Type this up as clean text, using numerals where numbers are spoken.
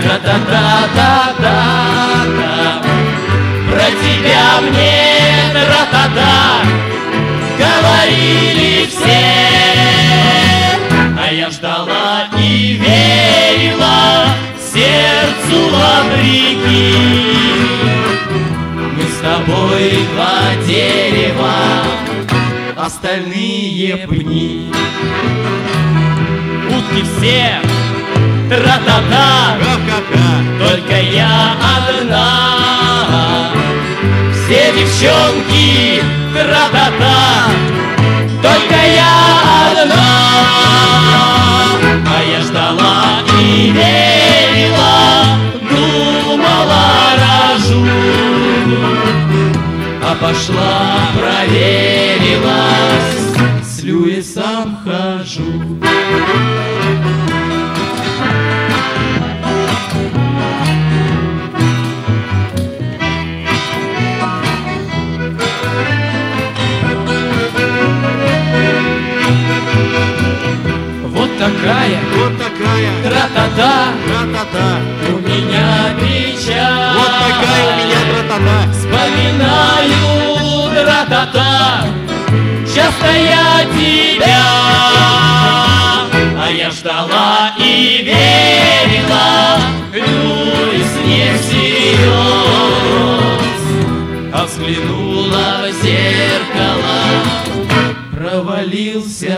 Тра-та-та-та-та-та. Про тебя мне тра-та-та говорили все, а я ждала и верила сердцу вопреки. Мы с тобой два дерева, остальные пни. Утки все тра-та-та, только я одна. Все девчонки тра-та-та, только я одна. А я ждала и верила, думала, рожу. А пошла, проверилась, с Льюисом хожу. Вот такая тра-та-та, у меня печаль. Вот такая у меня тра-та-та. Вспоминаю тра-та-та, часто я тебя. А я ждала и верила, Льюис не всерьез. А взглянула в зеркало, провалился